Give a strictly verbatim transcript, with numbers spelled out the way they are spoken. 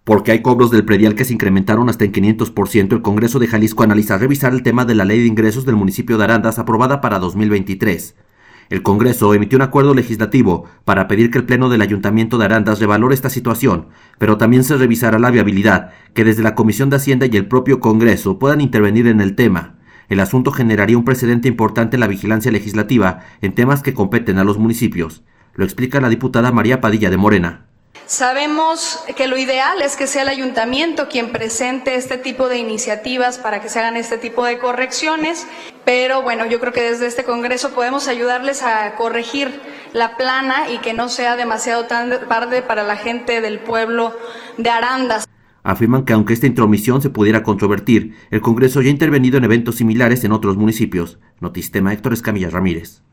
Porque hay cobros del predial que se incrementaron hasta en quinientos por ciento, el Congreso de Jalisco analiza revisar el tema de la Ley de Ingresos del municipio de Arandas aprobada para dos mil veintitrés. El Congreso emitió un acuerdo legislativo para pedir que el Pleno del Ayuntamiento de Arandas revalore esta situación, pero también se revisará la viabilidad que desde la Comisión de Hacienda y el propio Congreso puedan intervenir en el tema. El asunto generaría un precedente importante en la vigilancia legislativa en temas que competen a los municipios. Lo explica la diputada María Padilla de Morena. Sabemos que lo ideal es que sea el ayuntamiento quien presente este tipo de iniciativas para que se hagan este tipo de correcciones, pero bueno, yo creo que desde este Congreso podemos ayudarles a corregir la plana y que no sea demasiado tarde para la gente del pueblo de Arandas. Afirman que aunque esta intromisión se pudiera controvertir, el Congreso ya ha intervenido en eventos similares en otros municipios. Notistema, Héctor Escamilla Ramírez.